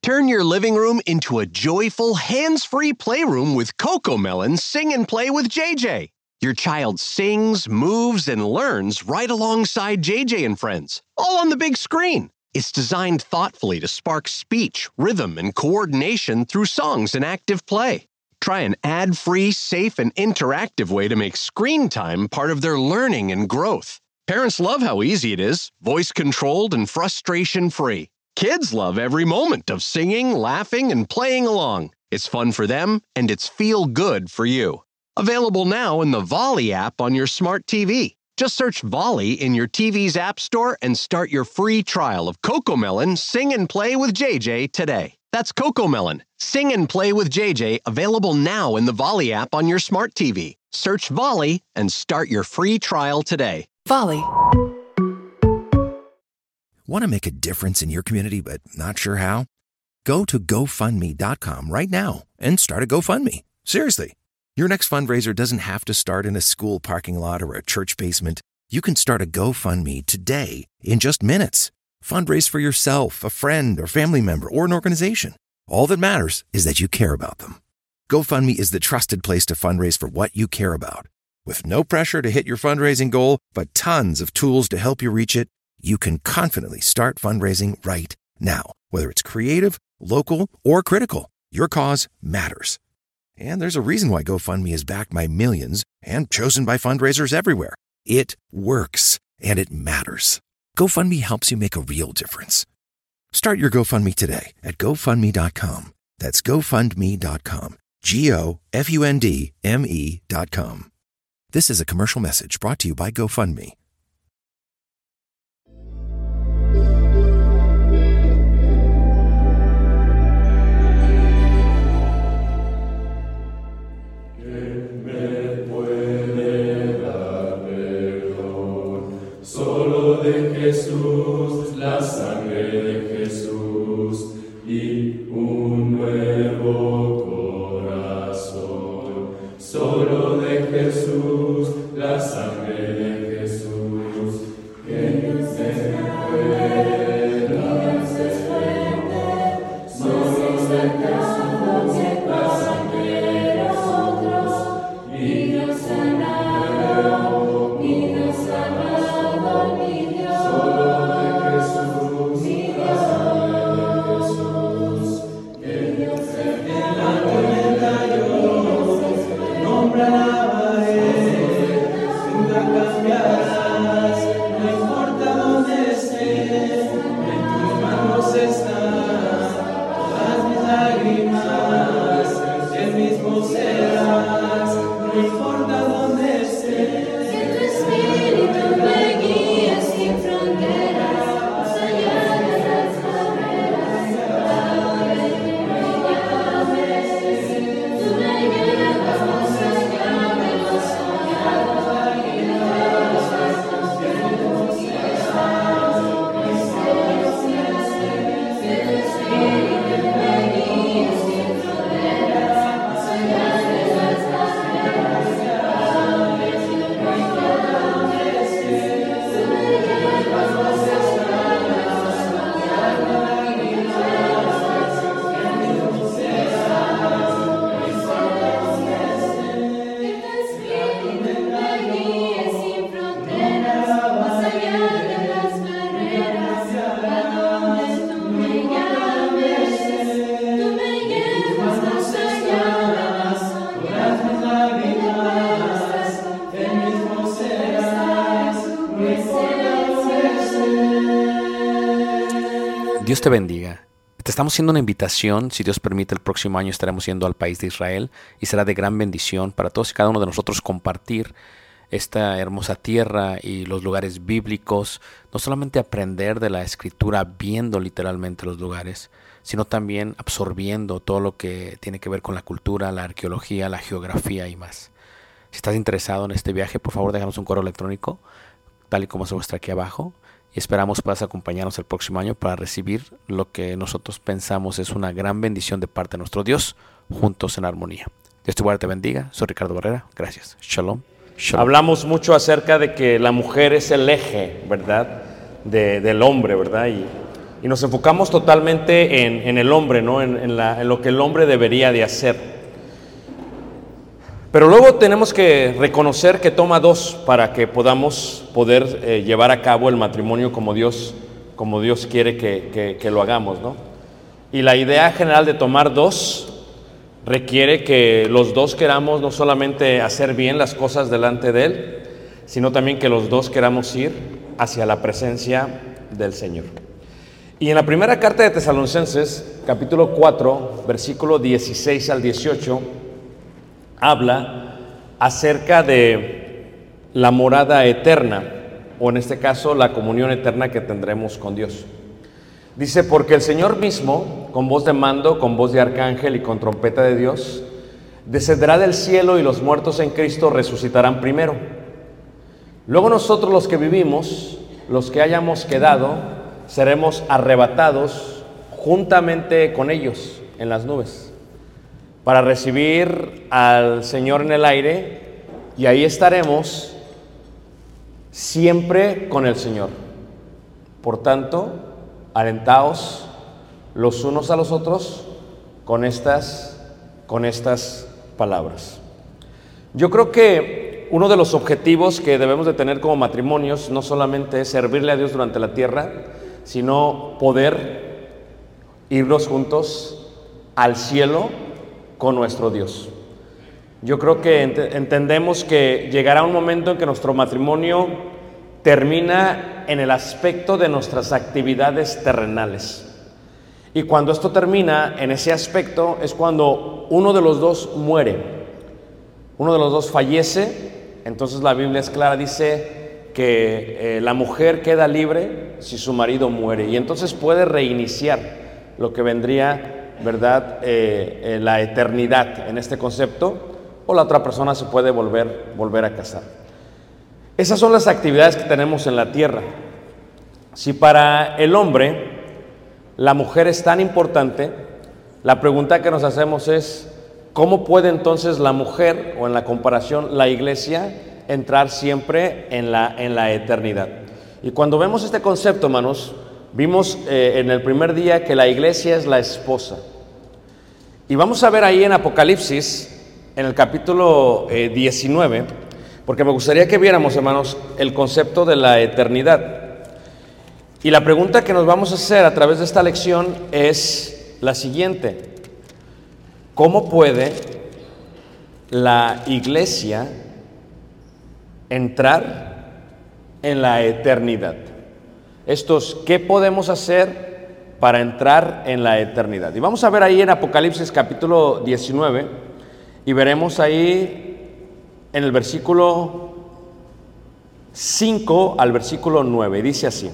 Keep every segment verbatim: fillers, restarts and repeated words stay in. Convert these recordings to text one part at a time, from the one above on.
Turn your living room into a joyful, hands-free playroom with CoComelon Sing and Play with J J. Your child sings, moves, and learns right alongside J J and friends, all on the big screen. It's designed thoughtfully to spark speech, rhythm, and coordination through songs and active play. Try an ad-free, safe, and interactive way to make screen time part of their learning and growth. Parents love how easy it is, voice-controlled and frustration-free. Kids love every moment of singing, laughing, and playing along. It's fun for them, and it's feel-good for you. Available now in the Volley app on your smart T V. Just search Volley in your T V's app store and start your free trial of CoComelon Sing and Play with J J today. That's CoComelon Sing and Play with J J, available now in the Volley app on your smart T V. Search Volley and start your free trial today. Volley. Want to make a difference in your community but not sure how? Go to go fund me dot com right now and start a GoFundMe. Seriously. Your next fundraiser doesn't have to start in a school parking lot or a church basement. You can start a GoFundMe today in just minutes. Fundraise for yourself, a friend, or family member, or an organization. All that matters is that you care about them. GoFundMe is the trusted place to fundraise for what you care about. With no pressure to hit your fundraising goal, but tons of tools to help you reach it, you can confidently start fundraising right now. Whether it's creative, local, or critical, your cause matters. And there's a reason why GoFundMe is backed by millions and chosen by fundraisers everywhere. It works, and it matters. GoFundMe helps you make a real difference. Start your GoFundMe today at go fund me dot com. That's go fund me dot com. G O F U N D M E dot com. This is a commercial message brought to you by GoFundMe. Jesús, la sangre de Jesús y un nuevo corazón. Solo de Jesús, la sangre de Jesús. Que no se pueda hacer fuerte. Solo de Jesús, la sangre de nosotros. Y Dios sanado, y Dios sanado, y Dios. Dios te bendiga. Te estamos haciendo una invitación. Si Dios permite, el próximo año estaremos yendo al país de Israel y será de gran bendición para todos y cada uno de nosotros compartir esta hermosa tierra y los lugares bíblicos. No solamente aprender de la escritura viendo literalmente los lugares, sino también absorbiendo todo lo que tiene que ver con la cultura, la arqueología, la geografía y más. Si estás interesado en este viaje, por favor déjanos un correo electrónico, tal y como se muestra aquí abajo. Y esperamos puedas acompañarnos el próximo año para recibir lo que nosotros pensamos es una gran bendición de parte de nuestro Dios, juntos en armonía. Dios te guarde, te bendiga. Soy Ricardo Barrera. Gracias. Shalom. Shalom. Hablamos mucho acerca de que la mujer es el eje, ¿verdad? De, del hombre, ¿verdad? Y y nos enfocamos totalmente en, en el hombre, ¿no? en, en, la, en lo que el hombre debería de hacer. Pero luego tenemos que reconocer que toma dos para que podamos poder eh, llevar a cabo el matrimonio como Dios, como Dios quiere que, que, que lo hagamos, ¿no? Y la idea general de tomar dos requiere que los dos queramos no solamente hacer bien las cosas delante de Él, sino también que los dos queramos ir hacia la presencia del Señor. Y en la primera carta de Tesalonicenses, capítulo cuatro, versículo dieciséis al dieciocho, habla acerca de la morada eterna, o en este caso la comunión eterna que tendremos con Dios. Dice: porque el Señor mismo, con voz de mando, con voz de arcángel y con trompeta de Dios, descenderá del cielo, y los muertos en Cristo resucitarán primero. Luego nosotros, los que vivimos, los que hayamos quedado, seremos arrebatados juntamente con ellos en las nubes, para recibir al Señor en el aire, y ahí estaremos siempre con el Señor. Por tanto, alentaos los unos a los otros con estas, con estas palabras. Yo creo que uno de los objetivos que debemos de tener como matrimonios no solamente es servirle a Dios durante la tierra, sino poder irnos juntos al cielo con nuestro Dios. Yo creo que ent- entendemos que llegará un momento en que nuestro matrimonio termina en el aspecto de nuestras actividades terrenales. Y cuando esto termina en ese aspecto es cuando uno de los dos muere, uno de los dos fallece. Entonces la Biblia es clara, dice que eh, la mujer queda libre si su marido muere, y entonces puede reiniciar lo que vendría, ¿verdad? Eh, eh, la eternidad en este concepto, o la otra persona se puede volver, volver a casar. Esas son las actividades que tenemos en la tierra. Si para el hombre la mujer es tan importante, la pregunta que nos hacemos es: ¿cómo puede entonces la mujer, o en la comparación la iglesia, entrar siempre en la, en la eternidad? Y cuando vemos este concepto, hermanos, vimos eh, en el primer día que la iglesia es la esposa. Y vamos a ver ahí en Apocalipsis, en el capítulo eh, diecinueve, porque me gustaría que viéramos, hermanos, el concepto de la eternidad. Y la pregunta que nos vamos a hacer a través de esta lección es la siguiente: ¿cómo puede la iglesia entrar en la eternidad? Esto es, ¿qué podemos hacer para entrar en la eternidad? Y vamos a ver ahí en Apocalipsis capítulo diecinueve, y veremos ahí en el versículo cinco al versículo nueve, dice así: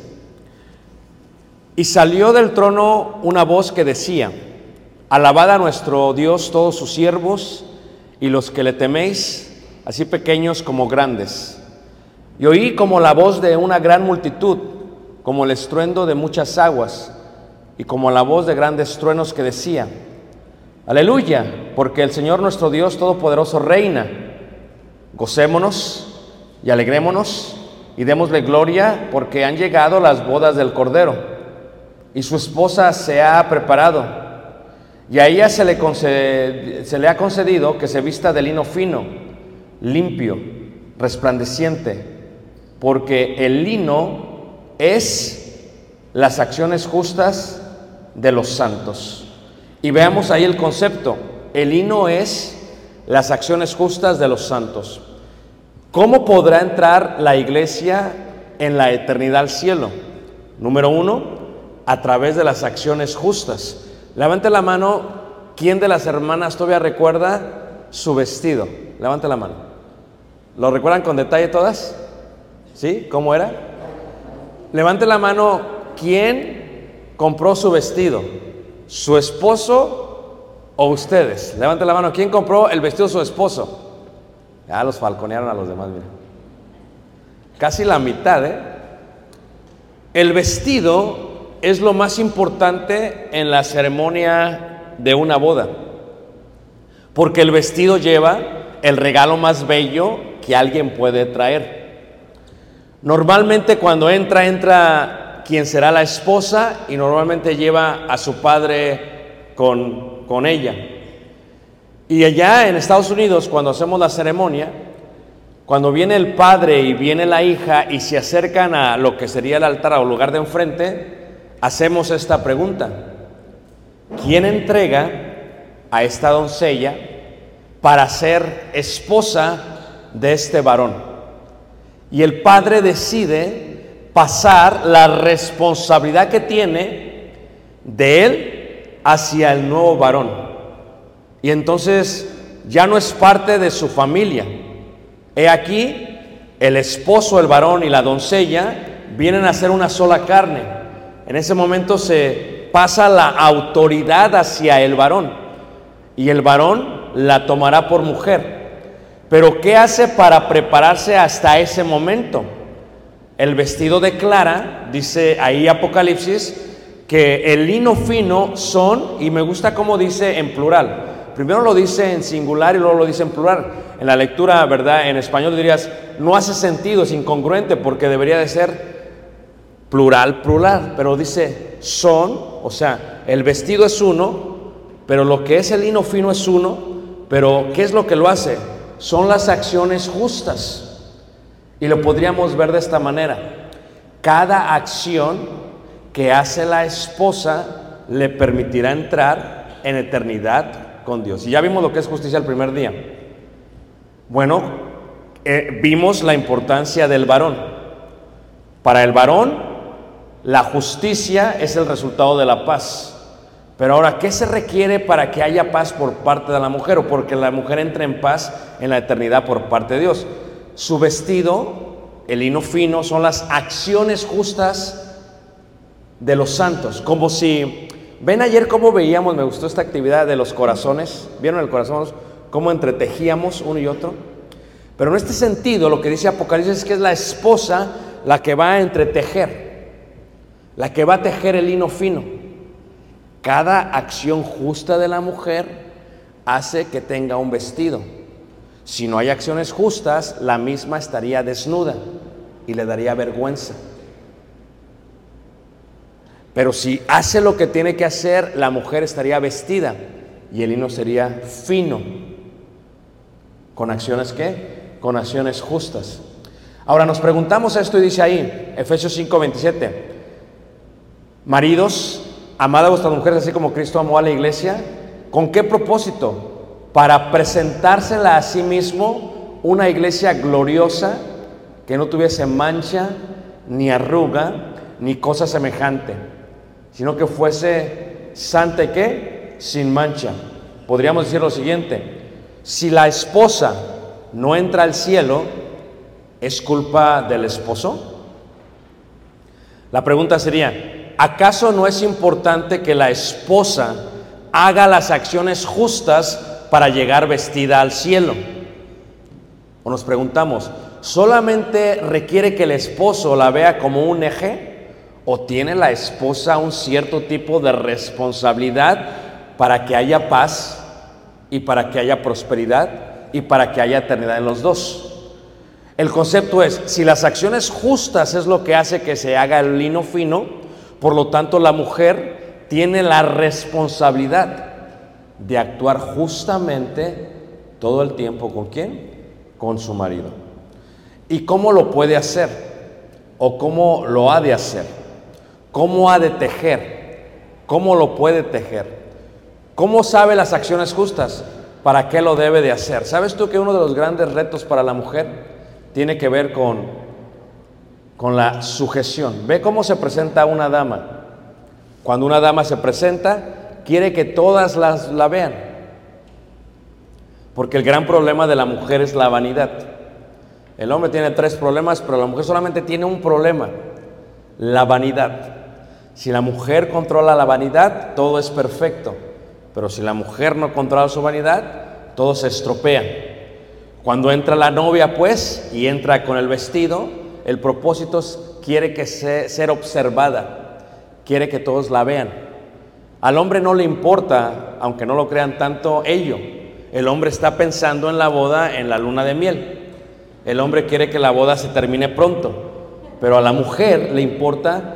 y salió del trono una voz que decía: alabad a nuestro Dios todos sus siervos, y los que le teméis, así pequeños como grandes. Y oí como la voz de una gran multitud, como el estruendo de muchas aguas, y como la voz de grandes truenos, que decía: aleluya, porque el Señor nuestro Dios Todopoderoso reina. Gocémonos y alegrémonos y démosle gloria, porque han llegado las bodas del Cordero, y su esposa se ha preparado, y a ella se le, conced, se le ha concedido que se vista de lino fino, limpio, resplandeciente, porque el lino es las acciones justas de los santos. Y veamos ahí el concepto: el lino es las acciones justas de los santos. ¿Cómo podrá entrar la iglesia en la eternidad al cielo? Número uno, a través de las acciones justas. Levante la mano, ¿quién de las hermanas todavía recuerda su vestido? Levante la mano. ¿Lo recuerdan con detalle todas? ¿Sí? ¿Cómo era? Levante la mano, ¿quién compró su vestido? ¿Su esposo o ustedes? Levante la mano, ¿quién compró el vestido de su esposo? Ya los falconearon a los demás, mira. Casi la mitad, ¿eh? El vestido es lo más importante en la ceremonia de una boda, porque el vestido lleva el regalo más bello que alguien puede traer. Normalmente cuando entra, entra quien será la esposa y normalmente lleva a su padre con, con ella. Y allá en Estados Unidos, cuando hacemos la ceremonia, cuando viene el padre y viene la hija y se acercan a lo que sería el altar o lugar de enfrente, hacemos esta pregunta: ¿quién entrega a esta doncella para ser esposa de este varón? Y el padre decide pasar la responsabilidad que tiene de él hacia el nuevo varón. Y entonces ya no es parte de su familia. He aquí, el esposo, el varón y la doncella vienen a ser una sola carne. En ese momento se pasa la autoridad hacia el varón y el varón la tomará por mujer. Pero ¿qué hace para prepararse hasta ese momento? El vestido declara, dice ahí Apocalipsis, que el lino fino son, y me gusta cómo dice en plural. Primero lo dice en singular y luego lo dice en plural. En la lectura, ¿verdad?, en español dirías, no hace sentido, es incongruente, porque debería de ser plural, plural. Pero dice son, o sea, el vestido es uno, pero lo que es el lino fino es uno. Pero ¿qué es lo que lo hace? Son las acciones justas. Y lo podríamos ver de esta manera: cada acción que hace la esposa le permitirá entrar en eternidad con Dios. Y ya vimos lo que es justicia el primer día. Bueno, eh, vimos la importancia del varón. Para el varón, la justicia es el resultado de la paz. Pero ahora, ¿qué se requiere para que haya paz por parte de la mujer, o porque la mujer entre en paz en la eternidad por parte de Dios? Su vestido, el lino fino, son las acciones justas de los santos. Como si, ven ayer cómo veíamos, me gustó esta actividad de los corazones. ¿Vieron el corazón? Cómo entretejíamos uno y otro. Pero en este sentido, lo que dice Apocalipsis es que es la esposa la que va a entretejer, la que va a tejer el lino fino. Cada acción justa de la mujer hace que tenga un vestido. Si no hay acciones justas, la misma estaría desnuda y le daría vergüenza. Pero si hace lo que tiene que hacer, la mujer estaría vestida y el lino sería fino. ¿Con acciones qué? Con acciones justas. Ahora nos preguntamos esto y dice ahí, Efesios cinco veintisiete, maridos, amad a vuestras mujeres así como Cristo amó a la iglesia. ¿Con qué propósito? Para presentársela a sí mismo una iglesia gloriosa, que no tuviese mancha, ni arruga, ni cosa semejante, sino que fuese santa y ¿qué? Sin mancha. Podríamos decir lo siguiente: si la esposa no entra al cielo, ¿es culpa del esposo? La pregunta sería: ¿acaso no es importante que la esposa haga las acciones justas para llegar vestida al cielo? O nos preguntamos, ¿solamente requiere que el esposo la vea como un eje? ¿O tiene la esposa un cierto tipo de responsabilidad para que haya paz y para que haya prosperidad y para que haya eternidad en los dos? El concepto es, si las acciones justas es lo que hace que se haga el lino fino, por lo tanto la mujer tiene la responsabilidad de actuar justamente todo el tiempo. ¿Con quién? Con su marido. ¿Y cómo lo puede hacer? ¿O cómo lo ha de hacer? ¿Cómo ha de tejer? ¿Cómo lo puede tejer? ¿Cómo sabe las acciones justas? ¿Para qué lo debe de hacer? ¿Sabes tú que uno de los grandes retos para la mujer tiene que ver con, con la sujeción? Ve cómo se presenta una dama. Cuando una dama se presenta, quiere que todas las, la vean. Porque el gran problema de la mujer es la vanidad. El hombre tiene tres problemas, pero la mujer solamente tiene un problema: la vanidad. Si la mujer controla la vanidad, todo es perfecto. Pero si la mujer no controla su vanidad, todo se estropea. Cuando entra la novia, pues, y entra con el vestido, el propósito es, quiere que se, ser observada, quiere que todos la vean. Al hombre no le importa, aunque no lo crean tanto, ello. El hombre está pensando en la boda, en la luna de miel. El hombre quiere que la boda se termine pronto, pero a la mujer le importa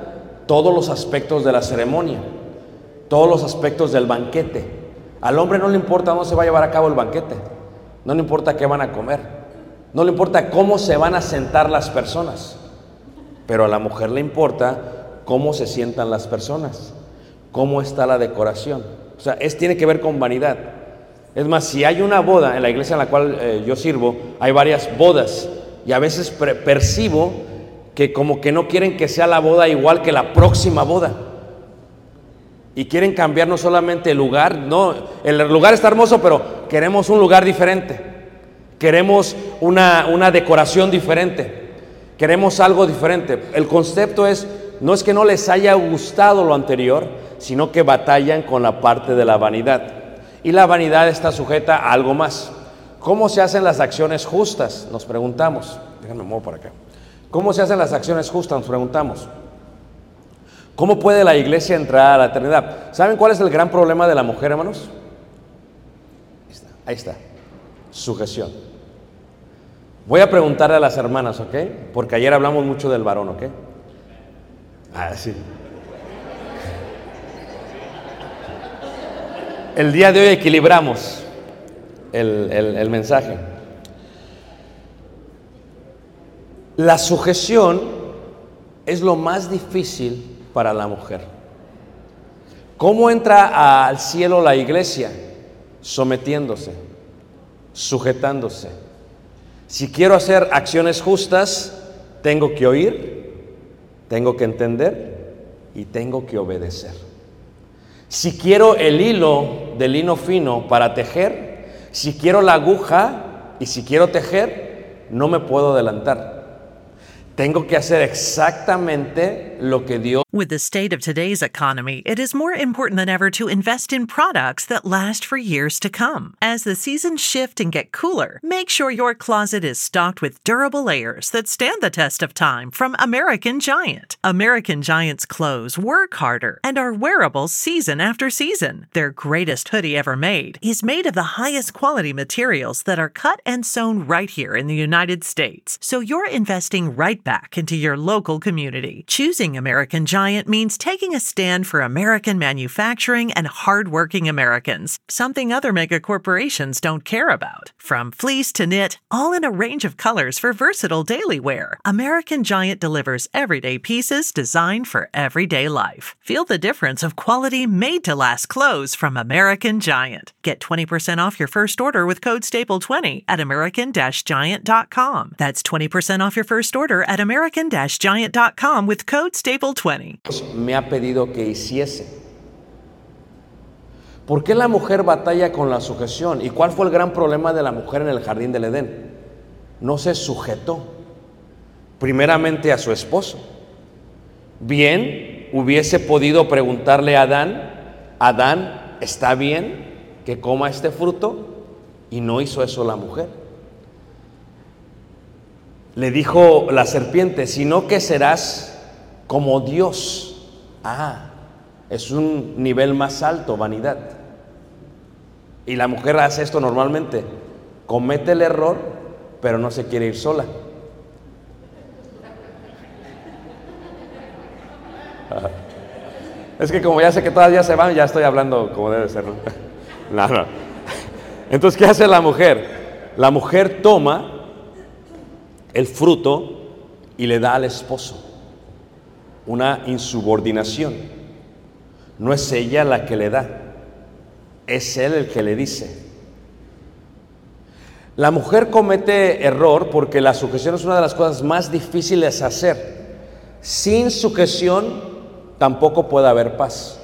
todos los aspectos de la ceremonia, todos los aspectos del banquete. Al hombre no le importa dónde se va a llevar a cabo el banquete, no le importa qué van a comer, no le importa cómo se van a sentar las personas, pero a la mujer le importa cómo se sientan las personas, cómo está la decoración. O sea, es, tiene que ver con vanidad. Es más, si hay una boda en la iglesia en la cual eh, yo sirvo, hay varias bodas y a veces pre- percibo que como que no quieren que sea la boda igual que la próxima boda. Y quieren cambiar no solamente el lugar, no, el lugar está hermoso, pero queremos un lugar diferente. Queremos una, una decoración diferente. Queremos algo diferente. El concepto es, no es que no les haya gustado lo anterior, sino que batallan con la parte de la vanidad. Y la vanidad está sujeta a algo más. ¿Cómo se hacen las acciones justas? Nos preguntamos. Déjame mover por acá. ¿Cómo se hacen las acciones justas? Nos preguntamos. ¿Cómo puede la iglesia entrar a la eternidad? ¿Saben cuál es el gran problema de la mujer, hermanos? Ahí está. Ahí está. Sujeción. Voy a preguntarle a las hermanas, ¿ok? Porque ayer hablamos mucho del varón, ¿ok? Ah, sí. El día de hoy equilibramos el, el, el mensaje. La sujeción es lo más difícil para la mujer. ¿Cómo entra al cielo la iglesia? Sometiéndose, sujetándose. Si quiero hacer acciones justas, tengo que oír, tengo que entender y tengo que obedecer. Si quiero el hilo de lino fino para tejer, si quiero la aguja y si quiero tejer, no me puedo adelantar. Tengo que hacer exactamente lo que Dios. With the state of today's economy, it is more important than ever to invest in products that last for years to come. As the seasons shift and get cooler, make sure your closet is stocked with durable layers that stand the test of time from American Giant. American Giant's clothes work harder and are wearable season after season. Their greatest hoodie ever made is made of the highest quality materials that are cut and sewn right here in the United States. So you're investing right back into your local community. Choosing American Giant means taking a stand for American manufacturing and hardworking Americans, something other mega corporations don't care about. From fleece to knit, all in a range of colors for versatile daily wear, American Giant delivers everyday pieces designed for everyday life. Feel the difference of quality made-to-last clothes from American Giant. Get twenty percent off your first order with code staple twenty at american giant dot com. That's twenty percent off your first order at american giant dot com with code staple twenty. Me ha pedido que hiciese. ¿Por qué la mujer batalla con la sujeción? ¿Y cuál fue el gran problema de la mujer en el jardín del Edén? No se sujetó primeramente a su esposo. Bien, hubiese podido preguntarle a Adán, Adán, ¿está bien que coma este fruto? Y no hizo eso la mujer. Le dijo la serpiente, sino que serás como Dios. Ah, es un nivel más alto, vanidad. Y la mujer hace esto normalmente. Comete el error, pero no se quiere ir sola. Es que como ya sé que todas ya se van, ya estoy hablando como debe ser, ¿no? No, no. Entonces, ¿qué hace la mujer? La mujer toma el fruto y le da al esposo. Una insubordinación. No es ella la que le da, es él el que le dice. La mujer comete error porque la sujeción es una de las cosas más difíciles de hacer. Sin sujeción tampoco puede haber paz.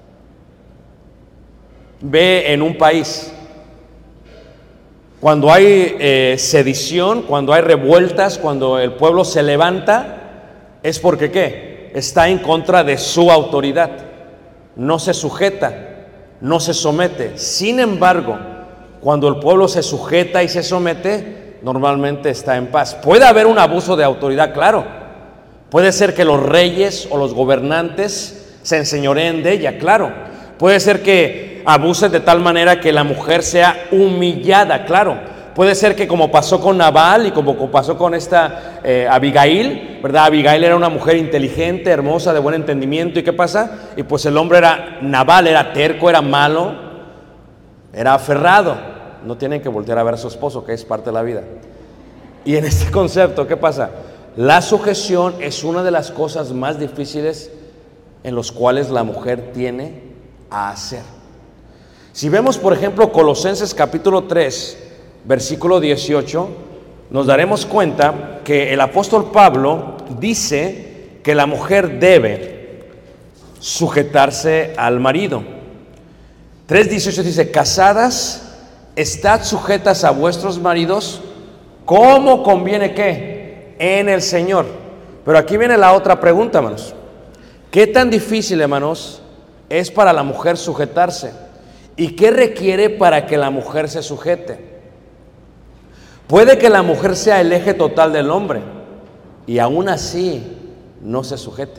Ve en un país, cuando hay eh, sedición, cuando hay revueltas, cuando el pueblo se levanta, es porque ¿qué? Está en contra de su autoridad, no se sujeta, no se somete. Sin embargo, cuando el pueblo se sujeta y se somete, normalmente está en paz. Puede haber un abuso de autoridad, claro. Puede ser que los reyes o los gobernantes se enseñoreen de ella, claro. Puede ser que abusen de tal manera que la mujer sea humillada, claro. Puede ser que como pasó con Nabal y como pasó con esta eh, Abigail, ¿verdad? Abigail era una mujer inteligente, hermosa, de buen entendimiento. ¿Y qué pasa? Y pues el hombre era, Nabal era terco, era malo, era aferrado. No tienen que voltear a ver a su esposo, que es parte de la vida. Y en este concepto, ¿qué pasa? La sujeción es una de las cosas más difíciles en los cuales la mujer tiene a hacer. Si vemos, por ejemplo, Colosenses capítulo tres, versículo dieciocho, nos daremos cuenta que el apóstol Pablo dice que la mujer debe sujetarse al marido. tres dieciocho dice: casadas, estad sujetas a vuestros maridos, como conviene que en el Señor. Pero aquí viene la otra pregunta, hermanos. ¿Qué tan difícil, hermanos, es para la mujer sujetarse? ¿Y qué requiere para que la mujer se sujete? Puede que la mujer sea el eje total del hombre y aún así no se sujete.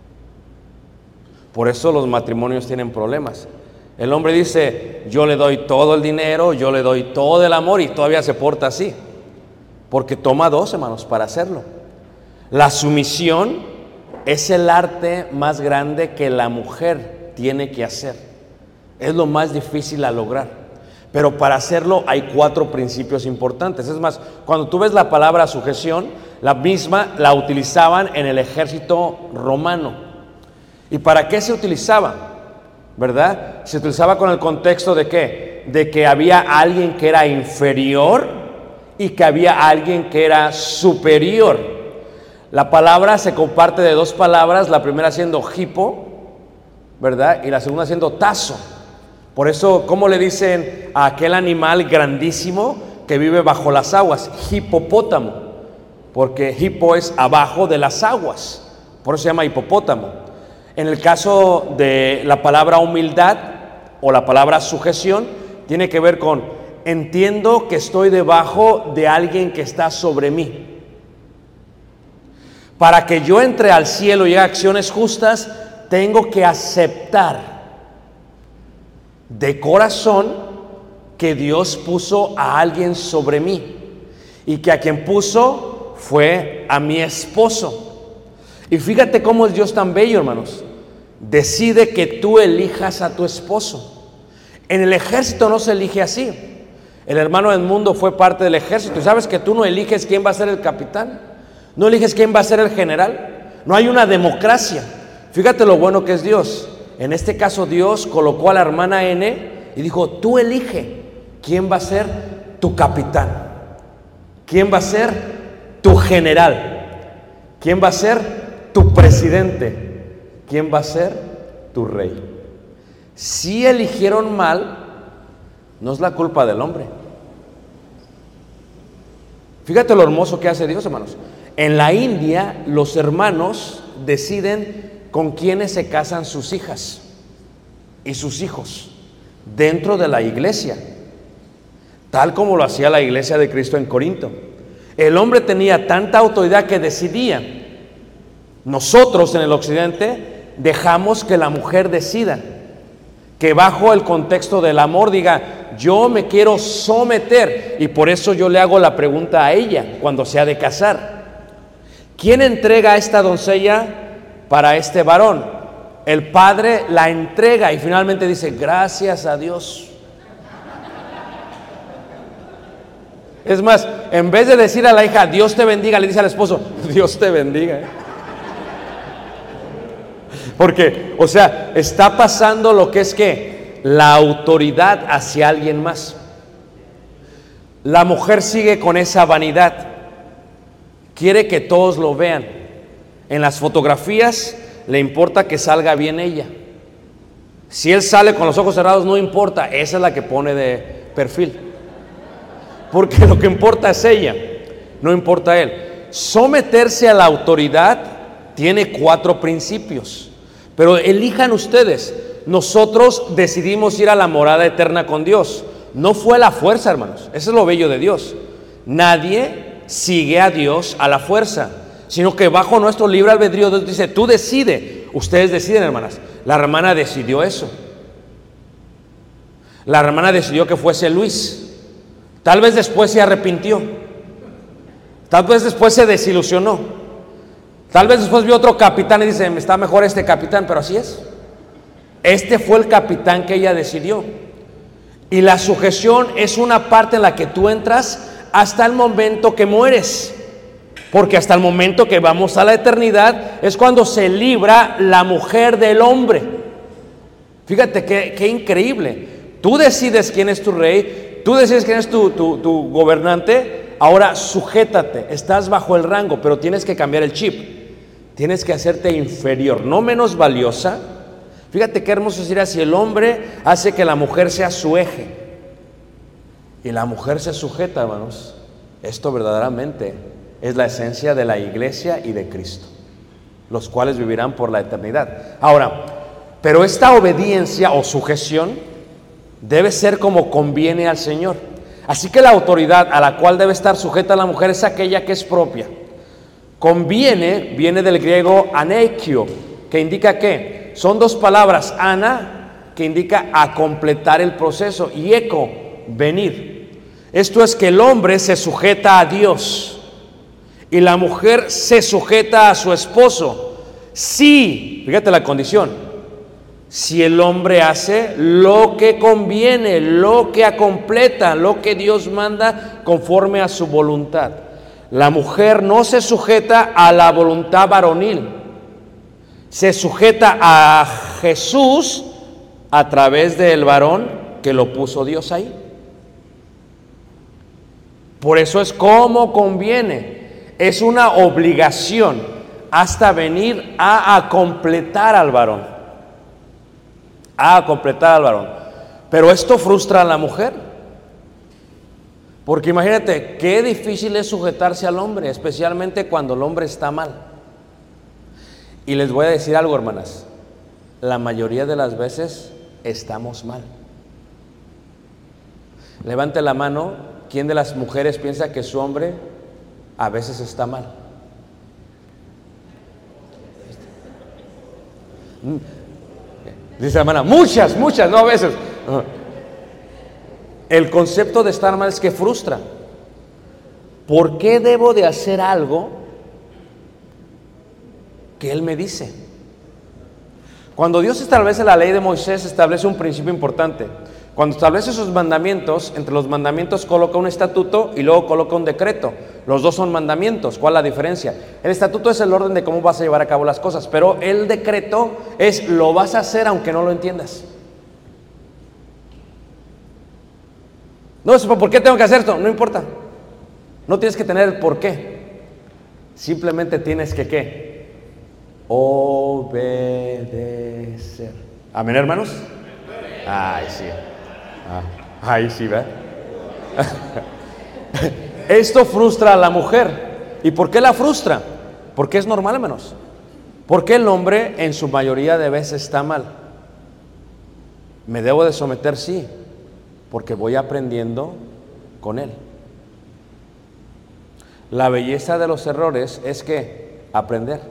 Por eso los matrimonios tienen problemas. El hombre dice: yo le doy todo el dinero, yo le doy todo el amor, y todavía se porta así, porque toma dos, hermanos, para hacerlo. La sumisión es el arte más grande que la mujer tiene que hacer. Es lo más difícil a lograr. Pero para hacerlo hay cuatro principios importantes. Es más, cuando tú ves la palabra sujeción, la misma la utilizaban en el ejército romano. ¿Y para qué se utilizaba? ¿Verdad? Se utilizaba con el contexto de ¿qué? De que había alguien que era inferior y que había alguien que era superior. La palabra se comparte de dos palabras, la primera siendo hipo, ¿verdad? Y la segunda siendo tazo. Por eso, ¿cómo le dicen a aquel animal grandísimo que vive bajo las aguas? Hipopótamo, porque hipo es abajo de las aguas, por eso se llama hipopótamo. En el caso de la palabra humildad o la palabra sujeción, tiene que ver con: entiendo que estoy debajo de alguien que está sobre mí. Para que yo entre al cielo y haga acciones justas, tengo que aceptar de corazón que Dios puso a alguien sobre mí, y que a quien puso fue a mi esposo. Y fíjate cómo es Dios tan bello, hermanos. Decide que tú elijas a tu esposo. En el ejército no se elige así. El hermano Edmundo fue parte del ejército, y sabes que tú no eliges quién va a ser el capitán, no eliges quién va a ser el general. No hay una democracia. Fíjate lo bueno que es Dios. En este caso, Dios colocó a la hermana N y dijo: tú elige quién va a ser tu capitán, quién va a ser tu general, quién va a ser tu presidente, quién va a ser tu rey. Si eligieron mal, no es la culpa del hombre. Fíjate lo hermoso que hace Dios, hermanos. En la India, los hermanos deciden con quiénes se casan sus hijas y sus hijos dentro de la iglesia, tal como lo hacía la iglesia de Cristo en Corinto. El hombre tenía tanta autoridad que decidía. Nosotros en el occidente dejamos que la mujer decida, que bajo el contexto del amor diga: yo me quiero someter, y por eso yo le hago la pregunta a ella cuando se ha de casar: ¿quién entrega a esta doncella para este varón? El padre la entrega y finalmente dice: gracias a Dios. Es más, en vez de decir a la hija: Dios te bendiga, le dice al esposo: Dios te bendiga, ¿eh? Porque, o sea, está pasando lo que es que la autoridad hacia alguien más. La mujer sigue con esa vanidad, quiere que todos lo vean. En las fotografías le importa que salga bien ella. Si él sale con los ojos cerrados, no importa, esa es la que pone de perfil, porque lo que importa es ella, no importa él. Someterse a la autoridad tiene cuatro principios, pero elijan ustedes. Nosotros decidimos ir a la morada eterna con Dios, no fue a la fuerza, hermanos. Eso es lo bello de Dios. Nadie sigue a Dios a la fuerza, sino que bajo nuestro libre albedrío Dios dice: tú decide. Ustedes deciden, hermanas. La hermana decidió eso. La hermana decidió que fuese Luis. Tal vez después se arrepintió. Tal vez después se desilusionó. Tal vez después vio otro capitán y dice, está mejor este capitán, pero así es. Este fue el capitán que ella decidió. Y la sujeción es una parte en la que tú entras hasta el momento que mueres. Porque hasta el momento que vamos a la eternidad es cuando se libra la mujer del hombre. Fíjate qué, qué increíble. Tú decides quién es tu rey, tú decides quién es tu, tu, tu gobernante. Ahora sujétate, estás bajo el rango, pero tienes que cambiar el chip. Tienes que hacerte inferior, no menos valiosa. Fíjate qué hermoso sería si el hombre hace que la mujer sea su eje y la mujer se sujeta, hermanos. Esto verdaderamente es la esencia de la iglesia y de Cristo, los cuales vivirán por la eternidad. Ahora, pero esta obediencia o sujeción debe ser como conviene al Señor. Así que la autoridad a la cual debe estar sujeta la mujer es aquella que es propia. Conviene viene del griego aneikio, que indica ¿qué? Son dos palabras, ana, que indica a completar el proceso, y eco, venir. Esto es que el hombre se sujeta a Dios y la mujer se sujeta a su esposo. Sí, fíjate la condición, si el hombre hace lo que conviene, lo que completa, lo que Dios manda conforme a su voluntad. La mujer no se sujeta a la voluntad varonil, se sujeta a Jesús a través del varón que lo puso Dios ahí. Por eso es como conviene, es una obligación hasta venir a, a completar al varón, a completar al varón. Pero esto frustra a la mujer, porque imagínate qué difícil es sujetarse al hombre, especialmente cuando el hombre está mal. Y les voy a decir algo, hermanas, la mayoría de las veces estamos mal. Levante la mano, ¿quién de las mujeres piensa que su hombre a veces está mal? Dice la hermana, muchas, muchas, no a veces. El concepto de estar mal es que frustra. ¿Por qué debo de hacer algo que Él me dice? Cuando Dios establece la ley de Moisés, establece un principio importante. Cuando establece sus mandamientos, entre los mandamientos coloca un estatuto y luego coloca un decreto. Los dos son mandamientos. ¿Cuál es la diferencia? El estatuto es el orden de cómo vas a llevar a cabo las cosas, pero el decreto es lo vas a hacer aunque no lo entiendas. No, ¿por qué tengo que hacer esto? No importa. No tienes que tener el por qué. Simplemente tienes que ¿qué? Obedecer. ¿Amén, hermanos? Ay, sí. Ah, ay, sí, ¿verdad? Esto frustra a la mujer. ¿Y por qué la frustra? Porque es normal, hermanos. Porque el hombre en su mayoría de veces está mal. ¿Me debo de someter? Sí, porque voy aprendiendo con él. La belleza de los errores es que aprender.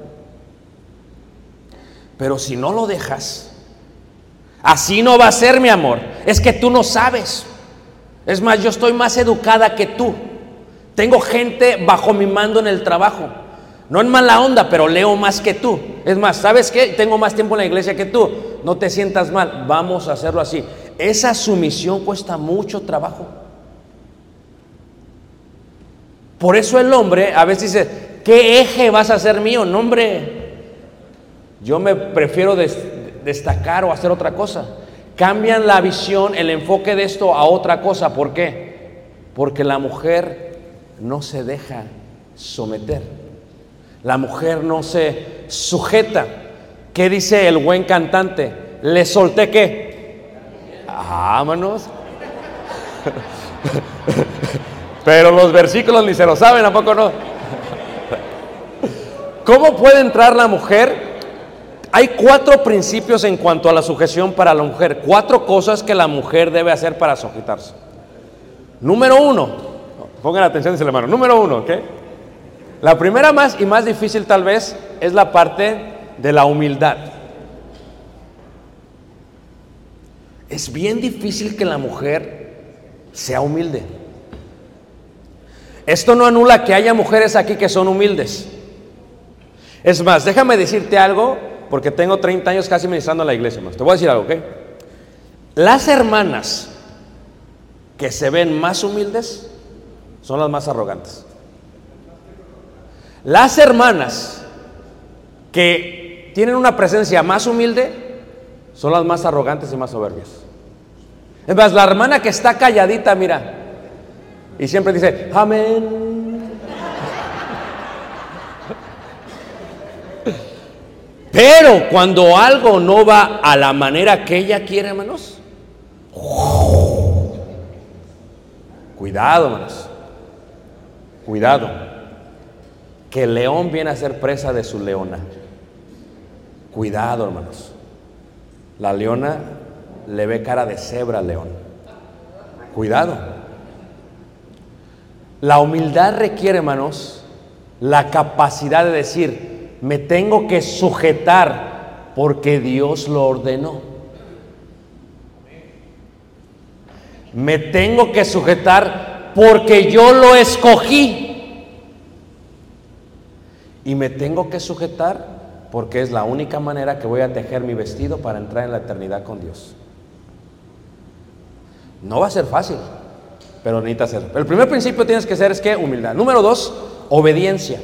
Pero si no lo dejas, así no va a ser, mi amor. Es que tú no sabes. Es más, yo estoy más educada que tú. Tengo gente bajo mi mando en el trabajo. No en mala onda, pero leo más que tú. Es más, ¿sabes qué? Tengo más tiempo en la iglesia que tú. No te sientas mal, vamos a hacerlo así. Esa sumisión cuesta mucho trabajo. Por eso el hombre a veces dice, ¿qué eje vas a hacer mío? No, hombre, yo me prefiero des- destacar o hacer otra cosa. Cambian la visión, el enfoque de esto a otra cosa. ¿Por qué? Porque la mujer no se deja someter. La mujer no se sujeta. ¿Qué dice el buen cantante? ¿Le solté qué? Vámonos. Pero los versículos ni se lo saben, ¿a poco no? ¿Cómo puede entrar la mujer? Hay cuatro principios en cuanto a la sujeción para la mujer. Cuatro cosas que la mujer debe hacer para sujetarse. Número uno, pongan atención, dice el hermano. Número uno, ¿ok? La primera más y más difícil tal vez es la parte de la humildad. Es bien difícil que la mujer sea humilde. Esto no anula que haya mujeres aquí que son humildes. Es más, déjame decirte algo, porque tengo treinta años casi ministrando en la iglesia, hermanos. Te voy a decir algo, ¿ok? Las hermanas que se ven más humildes son las más arrogantes. Las hermanas que tienen una presencia más humilde son las más arrogantes y más soberbias. Es más, la hermana que está calladita, mira, y siempre dice, amén. Pero cuando algo no va a la manera que ella quiere, hermanos, cuidado, hermanos, cuidado, que el león viene a ser presa de su leona. Cuidado, hermanos. La leona le ve cara de cebra al león. Cuidado. La humildad requiere, hermanos, la capacidad de decir, me tengo que sujetar porque Dios lo ordenó. Me tengo que sujetar porque yo lo escogí. Y me tengo que sujetar porque es la única manera que voy a tejer mi vestido para entrar en la eternidad con Dios. No va a ser fácil, pero necesitas hacerlo. El primer principio tienes que ser es que humildad. Número dos, obediencia.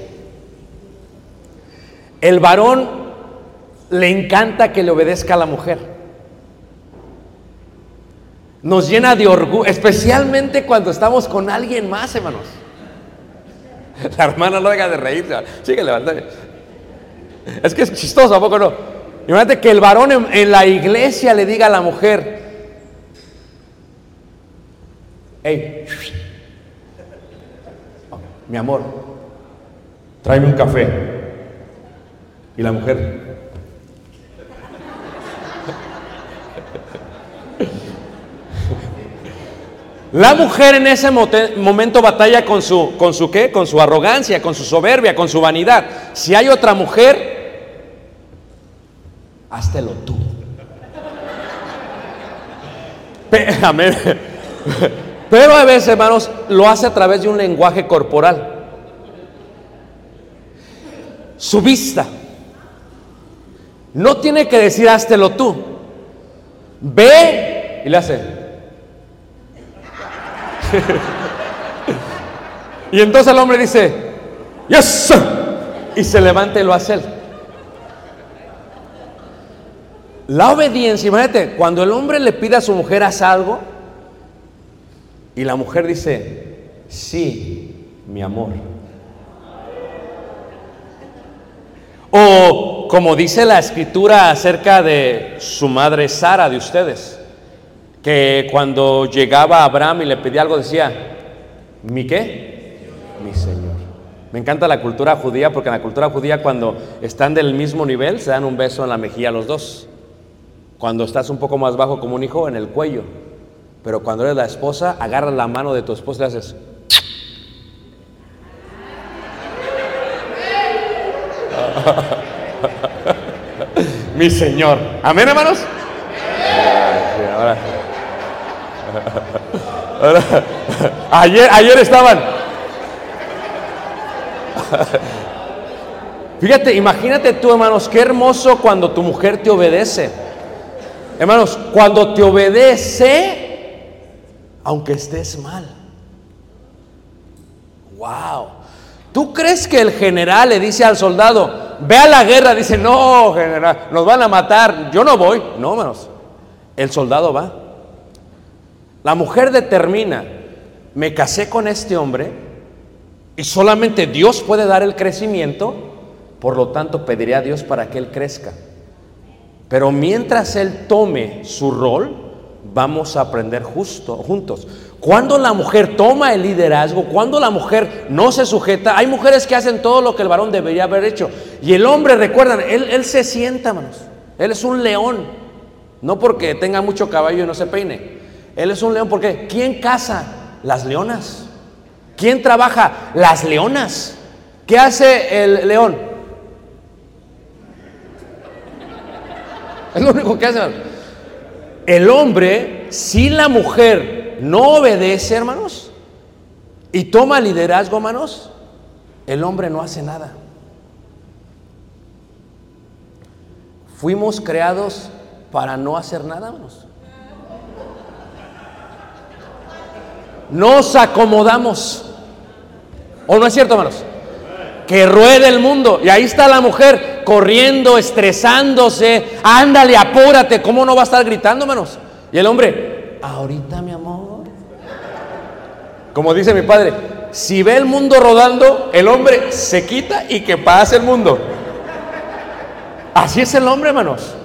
El varón le encanta que le obedezca a la mujer. Nos llena de orgullo, especialmente cuando estamos con alguien más, hermanos. La hermana no deja de reírse. Sigue levantando. Es que es chistoso, ¿a poco no? Imagínate que el varón en, en la iglesia le diga a la mujer, hey, oh, mi amor, tráeme un café. Y la mujer, la mujer en ese momento batalla con su, con su ¿qué? Con su arrogancia, con su soberbia, con su vanidad. Si hay otra mujer, háztelo tú. Amén. Pero a veces, hermanos, lo hace a través de un lenguaje corporal. Su vista. No tiene que decir háztelo tú. Ve y le hace. Y entonces el hombre dice, yes, sir. Y se levanta y lo hace él. La obediencia, imagínate, cuando el hombre le pide a su mujer haz algo y la mujer dice, sí, mi amor. O como dice la escritura acerca de su madre Sara, de ustedes, que cuando llegaba Abraham y le pedía algo decía, ¿mi qué? Mi Señor. Me encanta la cultura judía, porque en la cultura judía cuando están del mismo nivel se dan un beso en la mejilla los dos. Cuando estás un poco más bajo como un hijo, en el cuello. Pero cuando eres la esposa, agarras la mano de tu esposa y le haces. Mi Señor. Amén, hermanos. Ahora, ahora, ayer, ayer estaban. Fíjate, imagínate tú, hermanos, qué hermoso cuando tu mujer te obedece. Hermanos, cuando te obedece, aunque estés mal. Wow. ¿Tú crees que el general le dice al soldado, ve a la guerra? Dice, no, general, nos van a matar, yo no voy. No, hermanos, el soldado va. La mujer determina, me casé con este hombre y solamente Dios puede dar el crecimiento, por lo tanto pediré a Dios para que él crezca. Pero mientras él tome su rol, vamos a aprender justo, juntos. Cuando la mujer toma el liderazgo, cuando la mujer no se sujeta, hay mujeres que hacen todo lo que el varón debería haber hecho. Y el hombre, recuerdan, él, él se sienta, hermanos. Él es un león. No porque tenga mucho caballo y no se peine. Él es un león porque ¿quién caza? Las leonas. ¿Quién trabaja? Las leonas. ¿Qué hace el león? Es lo único que hace. El hombre, si la mujer no obedece, hermanos, y toma liderazgo, hermanos, el hombre no hace nada. Fuimos creados para no hacer nada, hermanos. Nos acomodamos. ¿O no es cierto, hermanos? Que ruede el mundo. Y ahí está la mujer corriendo, estresándose. Ándale, apúrate. ¿Cómo no va a estar gritando, hermanos? Y el hombre, ahorita, mi amor. Como dice mi padre, si ve el mundo rodando, el hombre se quita y que pase el mundo. Así es el hombre, hermanos.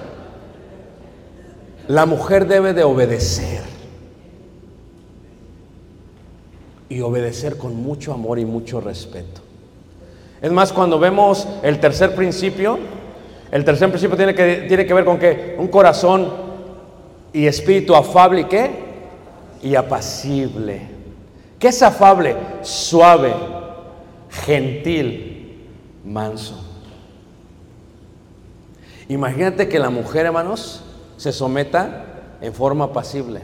La mujer debe de obedecer. Y obedecer con mucho amor y mucho respeto. Es más, cuando vemos el tercer principio, el tercer principio tiene que, tiene que ver con ¿qué? Un corazón y espíritu afable, ¿y qué? Y apacible. ¿Qué es afable? Suave, gentil, manso. Imagínate que la mujer, hermanos, se someta en forma apacible,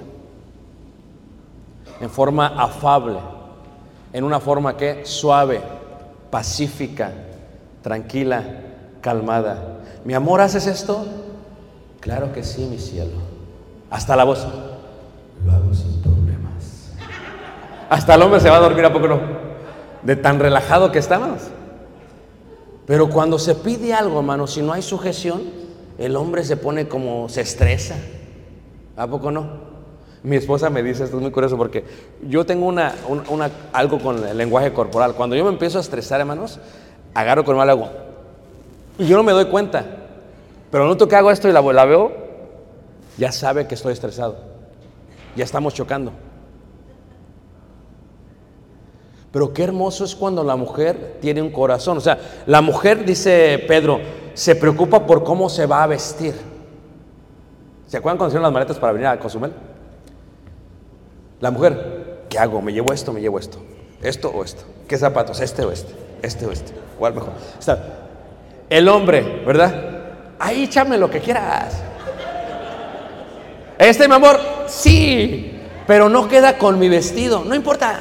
en forma afable, en una forma que suave, pacífica, tranquila, calmada. Mi amor, ¿haces esto? Claro que sí, mi cielo. Hasta la voz, lo hago sin problemas. Hasta el hombre se va a dormir, ¿a poco no? De tan relajado que está, hermanos. Pero cuando se pide algo, hermanos, si no hay sujeción, el hombre se pone como, se estresa. ¿A poco no? Mi esposa me dice, esto es muy curioso porque yo tengo una, una, una algo con el lenguaje corporal. Cuando yo me empiezo a estresar, hermanos, agarro con mal agua y yo no me doy cuenta, pero noto que hago esto y la, la veo, ya sabe que estoy estresado, ya estamos chocando. Pero qué hermoso es cuando la mujer tiene un corazón. O sea, la mujer, dice Pedro, se preocupa por cómo se va a vestir. ¿Se acuerdan cuando hicieron las maletas para venir a Cozumel? La mujer, ¿qué hago? ¿Me llevo esto? ¿Me llevo esto? ¿Esto o esto? ¿Qué zapatos? ¿Este o este? ¿Este o este? ¿Cuál mejor? Está. El hombre, ¿verdad? Ahí échame lo que quieras. ¿Este, mi amor? Sí, pero no queda con mi vestido. No importa.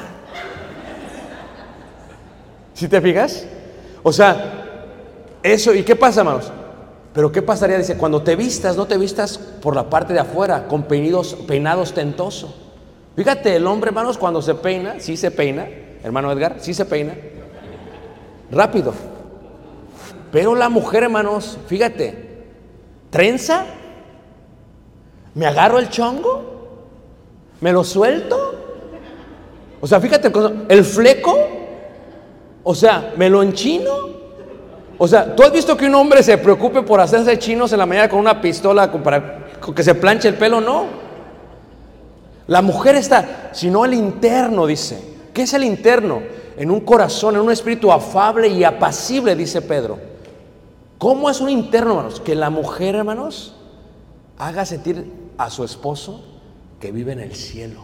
¿Sí te fijas? O sea, eso, ¿y qué pasa, hermanos? Pero ¿qué pasaría? Dice, cuando te vistas, no te vistas por la parte de afuera, con peinados, peinados tentosos. Fíjate, el hombre, hermanos, cuando se peina, sí se peina, hermano Edgar, sí se peina, rápido. Pero la mujer, hermanos, fíjate, trenza, me agarro el chongo, me lo suelto. O sea, fíjate, el fleco, o sea, me lo enchino. O sea, ¿tú has visto que un hombre se preocupe por hacerse chinos en la mañana con una pistola para que se planche el pelo? No. La mujer está, sino el interno, dice. ¿Qué es el interno? En un corazón, en un espíritu afable y apacible, dice Pedro. ¿Cómo es un interno, hermanos? Que la mujer, hermanos, haga sentir a su esposo que vive en el cielo.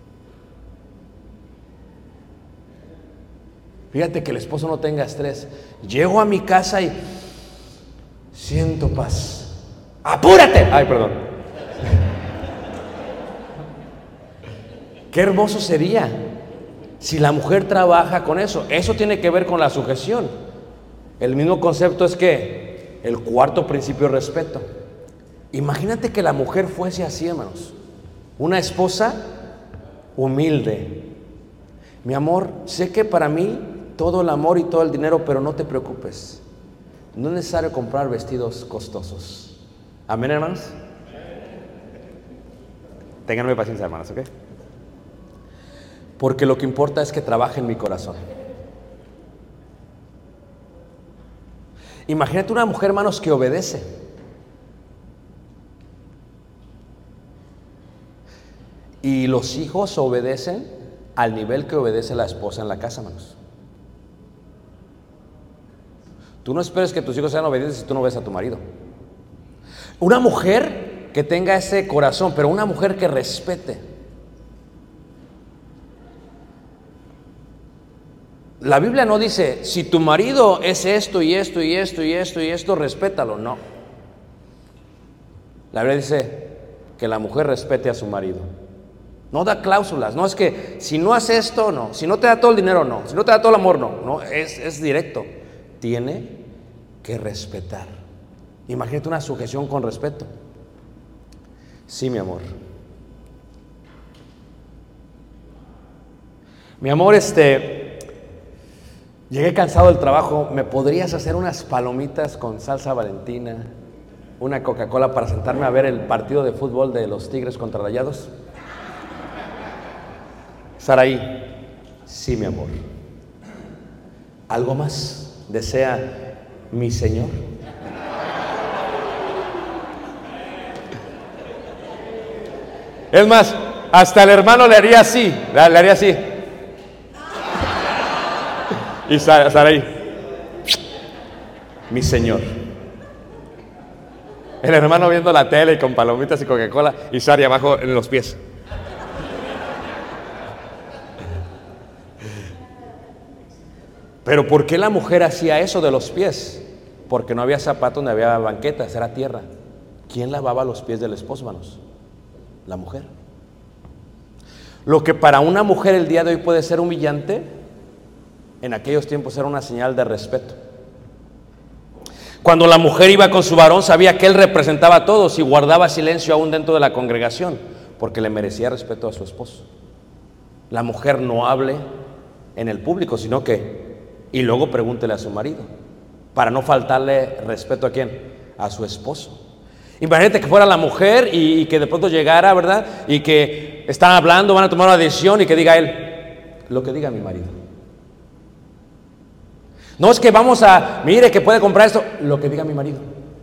Fíjate que el esposo no tenga estrés. Llego a mi casa y siento paz. ¡Apúrate! Ay, perdón. Qué hermoso sería si la mujer trabaja con eso. Eso tiene que ver con la sujeción. El mismo concepto es que el cuarto principio es respeto. Imagínate que la mujer fuese así, hermanos. Una esposa humilde. Mi amor, sé que para mí todo el amor y todo el dinero, pero no te preocupes. No es necesario comprar vestidos costosos. Amén, hermanos. Ténganme paciencia, hermanos, ¿ok? Porque lo que importa es que trabaje en mi corazón. Imagínate una mujer, hermanos, que obedece. Y los hijos obedecen al nivel que obedece la esposa en la casa, hermanos. Tú no esperes que tus hijos sean obedientes si tú no ves a tu marido. Una mujer que tenga ese corazón, pero una mujer que respete. La Biblia no dice, si tu marido es esto y esto y esto y esto y esto, respétalo. No. La Biblia dice que la mujer respete a su marido. No da cláusulas, no es que si no hace esto, no, si no te da todo el dinero, no, si no te da todo el amor, no, no, es, es directo. Tiene que respetar. Imagínate una sujeción con respeto. Sí, mi amor. Mi amor, este, llegué cansado del trabajo, ¿me podrías hacer unas palomitas con salsa Valentina, una Coca-Cola para sentarme a ver el partido de fútbol de los Tigres contra Rayados? Saraí, sí, mi amor. ¿Algo más desea mi Señor? Es más, hasta el hermano le haría así, le haría así. Y Saraí, mi Señor. El hermano viendo la tele y con palomitas y Coca-Cola y Sari abajo en los pies. Pero ¿por qué la mujer hacía eso de los pies? Porque no había zapatos, no había banquetas, era tierra. ¿Quién lavaba los pies del esposo, hermanos? La mujer. Lo que para una mujer el día de hoy puede ser humillante, en aquellos tiempos era una señal de respeto. Cuando la mujer iba con su varón, sabía que él representaba a todos y guardaba silencio aún dentro de la congregación, porque le merecía respeto a su esposo. La mujer no hable en el público, sino que, y luego pregúntele a su marido, para no faltarle respeto a quién, a su esposo. Imagínate que fuera la mujer y, y que de pronto llegara, ¿verdad? Y que están hablando, van a tomar una decisión y que diga él, lo que diga mi marido. No es que vamos a, mire que puede comprar esto, lo que diga mi marido.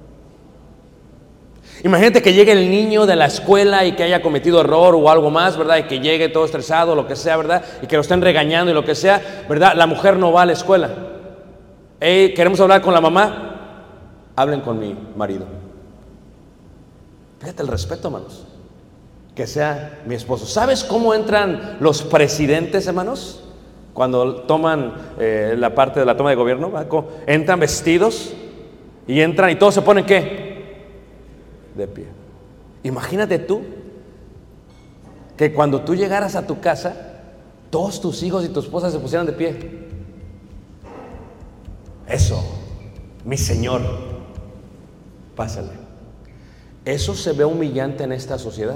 Imagínate que llegue el niño de la escuela y que haya cometido error o algo más, ¿verdad? Y que llegue todo estresado, lo que sea, ¿verdad? Y que lo estén regañando y lo que sea, ¿verdad? La mujer no va a la escuela. Hey, ¿queremos hablar con la mamá? Hablen con mi marido. Fíjate el respeto, hermanos. Que sea mi esposo. ¿Sabes cómo entran los presidentes, hermanos? Cuando toman eh, la parte de la toma de gobierno, ¿verdad? Entran vestidos y entran y todos se ponen ¿qué? De pie. Imagínate tú que cuando tú llegaras a tu casa, todos tus hijos y tu esposa se pusieran de pie. Eso, mi Señor, pásale. Eso se ve humillante en esta sociedad.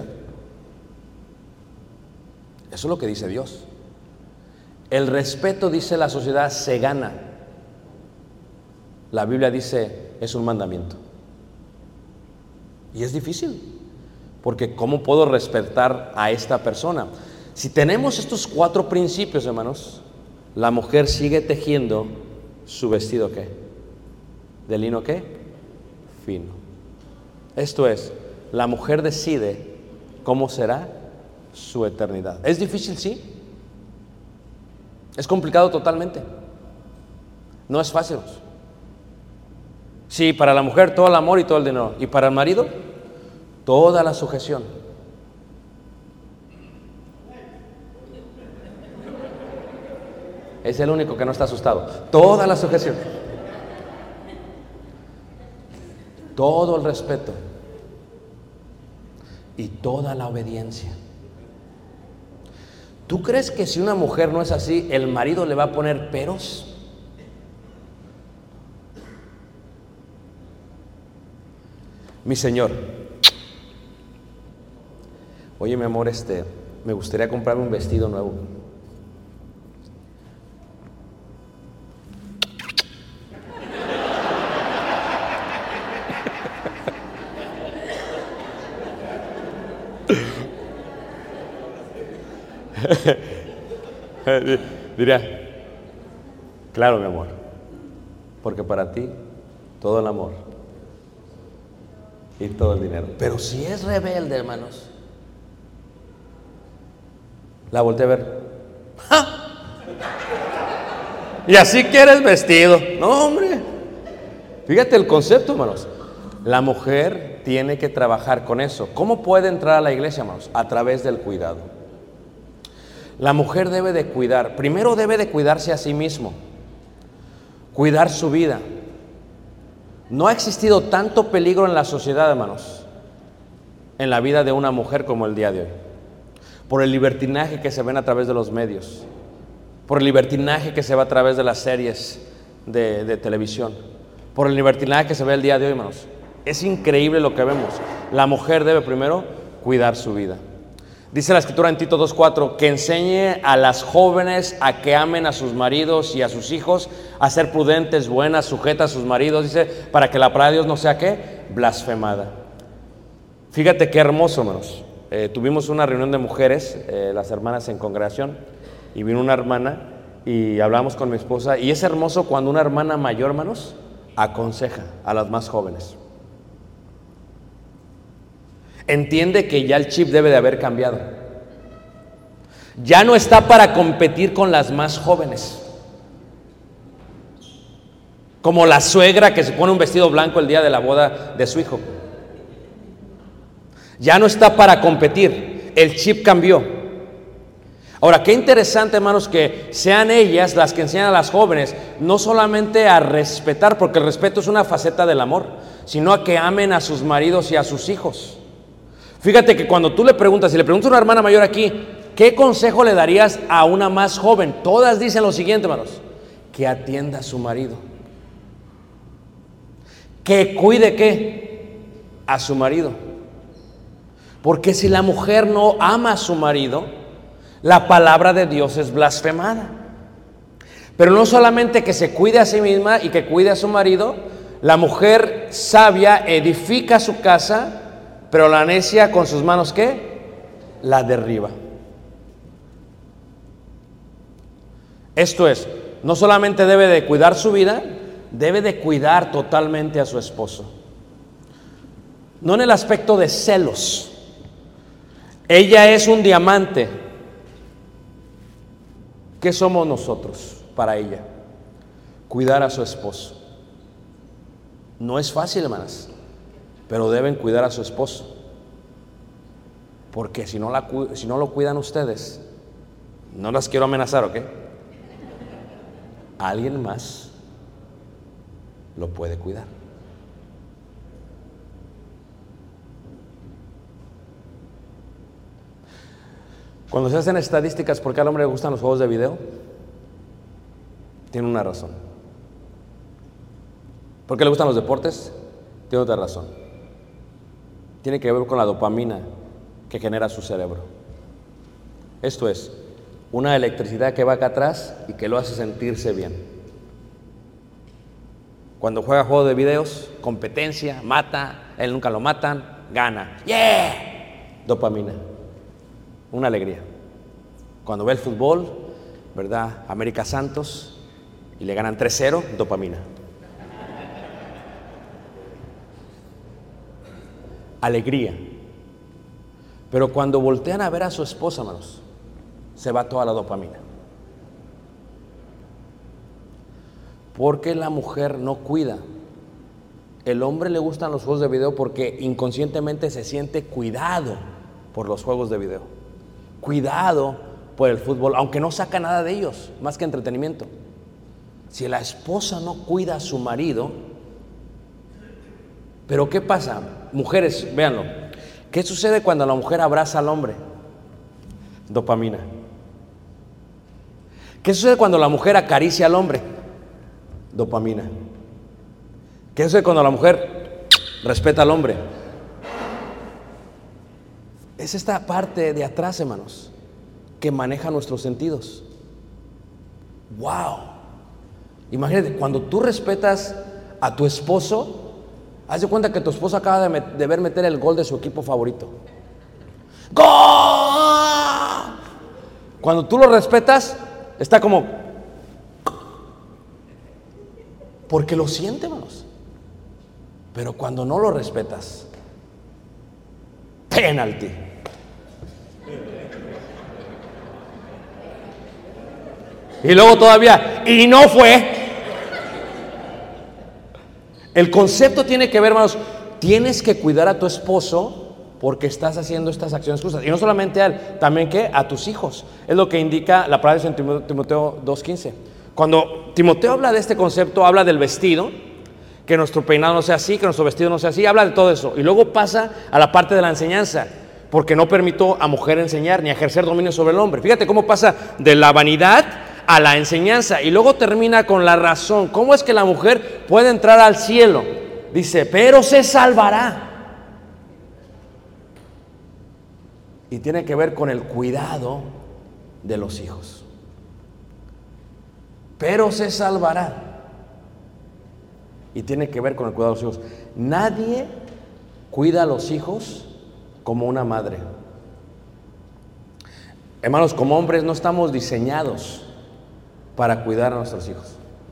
Eso es lo que dice Dios. El respeto, dice la sociedad, se gana. La Biblia dice, es un mandamiento. Y es difícil, porque ¿cómo puedo respetar a esta persona? Si tenemos estos cuatro principios, hermanos, la mujer sigue tejiendo su vestido, ¿qué? ¿De lino qué? Fino. Esto es, la mujer decide cómo será su eternidad. ¿Es difícil? Sí. ¿Es complicado? Totalmente. No es fácil. Sí, para la mujer todo el amor y todo el dinero. ¿Y para el marido? Toda la sujeción. Es el único que no está asustado. Toda la sujeción. Todo el respeto. Y toda la obediencia. ¿Tú crees que si una mujer no es así, el marido le va a poner peros? Mi Señor, oye mi amor, este, me gustaría comprarme un vestido nuevo. Diría, claro mi amor, porque para ti todo el amor y todo el dinero. Pero si es rebelde, hermanos, la volteé a ver. ¡Ja! Y así quieres vestido. No, hombre. Fíjate el concepto, hermanos. La mujer tiene que trabajar con eso. ¿Cómo puede entrar a la iglesia, hermanos? A través del cuidado. La mujer debe de cuidar, primero debe de cuidarse a sí mismo, cuidar su vida. No ha existido tanto peligro en la sociedad, hermanos, en la vida de una mujer como el día de hoy. por el libertinaje que se ven a través de los medios, por el libertinaje que se ve a través de las series de, de televisión, por el libertinaje que se ve el día de hoy, hermanos. Es increíble lo que vemos. La mujer debe primero cuidar su vida. Dice la Escritura en Tito dos cuatro, que enseñe a las jóvenes a que amen a sus maridos y a sus hijos, a ser prudentes, buenas, sujetas a sus maridos, dice, para que la palabra de Dios no sea, ¿qué? Blasfemada. Fíjate qué hermoso, hermanos. Eh, tuvimos una reunión de mujeres, eh, las hermanas en congregación, y vino una hermana y hablamos con mi esposa, y es hermoso cuando una hermana mayor, hermanos, aconseja a las más jóvenes. Entiende que ya el chip debe de haber cambiado. Ya no está para competir con las más jóvenes, como la suegra que se pone un vestido blanco el día de la boda de su hijo. Ya no está para competir, el chip cambió. Ahora, qué interesante, hermanos, que sean ellas las que enseñan a las jóvenes no solamente a respetar, porque el respeto es una faceta del amor, sino a que amen a sus maridos y a sus hijos. Fíjate que cuando tú le preguntas, si le preguntas a una hermana mayor aquí, ¿qué consejo le darías a una más joven? Todas dicen lo siguiente, hermanos: que atienda a su marido, que cuide, ¿qué? A su marido. Porque si la mujer no ama a su marido, la palabra de Dios es blasfemada. Pero no solamente que se cuide a sí misma y que cuide a su marido, la mujer sabia edifica su casa, pero la necia con sus manos, ¿qué? La derriba. Esto es, no solamente debe de cuidar su vida, debe de cuidar totalmente a su esposo. No en el aspecto de celos. Ella es un diamante. ¿Qué somos nosotros para ella? Cuidar a su esposo. No es fácil, hermanas, pero deben cuidar a su esposo, porque si no, la, si no lo cuidan ustedes, no las quiero amenazar, ¿ok? Alguien más lo puede cuidar. Cuando se hacen estadísticas por qué al hombre le gustan los juegos de video, tiene una razón. ¿Por qué le gustan los deportes? Tiene otra razón. Tiene que ver con la dopamina que genera su cerebro. Esto es, una electricidad que va acá atrás y que lo hace sentirse bien. Cuando juega juegos de videos, competencia, mata, él nunca lo matan, gana. ¡Yeah! Dopamina. Una alegría. Cuando ve el fútbol, ¿verdad? América Santos, y le ganan tres cero, dopamina. Alegría. Pero cuando voltean a ver a su esposa, hermanos, se va toda la dopamina. Porque la mujer no cuida. El hombre le gustan los juegos de video porque inconscientemente se siente cuidado por los juegos de video, cuidado por el fútbol, aunque no saca nada de ellos, más que entretenimiento. Si la esposa no cuida a su marido, pero ¿qué pasa? Mujeres, véanlo. ¿Qué sucede cuando la mujer abraza al hombre? Dopamina. ¿Qué sucede cuando la mujer acaricia al hombre? Dopamina. ¿Qué sucede cuando la mujer respeta al hombre? Es esta parte de atrás, hermanos, que maneja nuestros sentidos. ¡Wow! Imagínate, cuando tú respetas a tu esposo, haz de cuenta que tu esposo acaba de, met- de ver meter el gol de su equipo favorito. ¡Gol! Cuando tú lo respetas, está como... porque lo siente, hermanos. Pero cuando no lo respetas, penalti. Y luego todavía, y no fue. El concepto tiene que ver, hermanos, tienes que cuidar a tu esposo porque estás haciendo estas acciones justas. Y no solamente a él, también que a tus hijos. Es lo que indica la palabra de Timoteo dos quince. Cuando Timoteo habla de este concepto, habla del vestido, que nuestro peinado no sea así, que nuestro vestido no sea así, habla de todo eso. Y luego pasa a la parte de la enseñanza. porque no permitió a mujer enseñar ni ejercer dominio sobre el hombre. Fíjate cómo pasa de la vanidad a la enseñanza y luego termina con la razón. ¿Cómo es que la mujer puede entrar al cielo? Dice, pero se salvará. Y tiene que ver con el cuidado de los hijos. Pero se salvará. Y tiene que ver con el cuidado de los hijos. Nadie cuida a los hijos como una madre. Hermanos, como hombres no estamos diseñados para cuidar a nuestros hijos.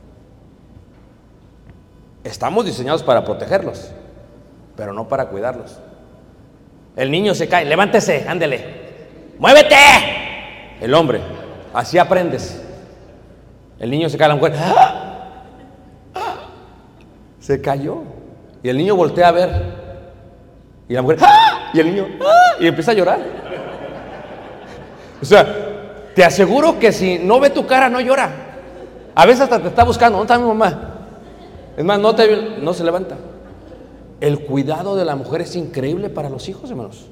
Estamos diseñados para protegerlos, pero no para cuidarlos. El niño se cae, levántese, ándele, muévete. El hombre, así aprendes. El niño se cae, la mujer, ¡ah! ¡Ah! Se cayó. Y el niño voltea a ver. Y la mujer, ¡ah! Y el niño, ¡ah! Y empieza a llorar. O sea, te aseguro que si no ve tu cara, no llora. A veces hasta te está buscando, ¿dónde está mi mamá? Es más, no, te, no se levanta. El cuidado de la mujer es increíble para los hijos, hermanos.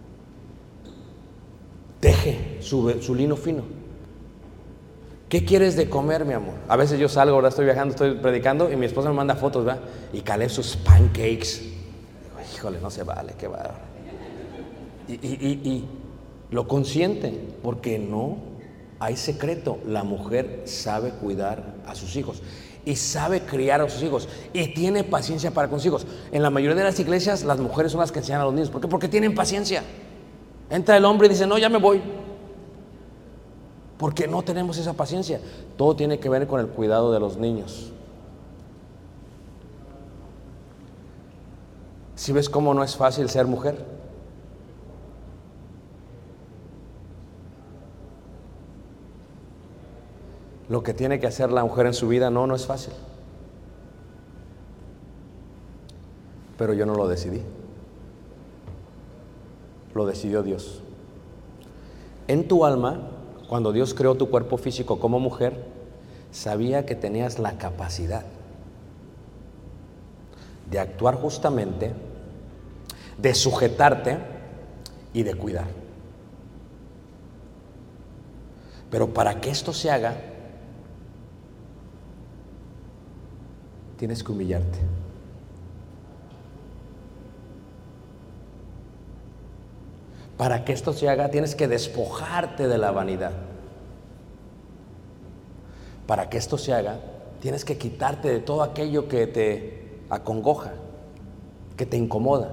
Teje su, su lino fino. ¿Qué quieres de comer, mi amor? A veces yo salgo, ahora estoy viajando, estoy predicando y mi esposa me manda fotos, ¿verdad? Y Caleb sus pancakes. Digo, híjole, no se vale, qué bárbaro. Y, y, y, y lo consienten, porque no hay secreto. La mujer sabe cuidar a sus hijos y sabe criar a sus hijos y tiene paciencia para con sus hijos. En la mayoría de las iglesias las mujeres son las que enseñan a los niños. ¿Por qué? Porque tienen paciencia. Entra el hombre y dice, no, ya me voy. Porque no tenemos esa paciencia. Todo tiene que ver con el cuidado de los niños. ¿Sí ves cómo no es fácil ser mujer? Lo que tiene que hacer la mujer en su vida, no, no es fácil. Pero yo no lo decidí. Lo decidió Dios. En tu alma, cuando Dios creó tu cuerpo físico como mujer, sabía que tenías la capacidad de actuar justamente, de sujetarte y de cuidar. Pero para que esto se haga, tienes que humillarte. Para que esto se haga, tienes que despojarte de la vanidad. Para que esto se haga, tienes que quitarte de todo aquello que te acongoja, que te incomoda.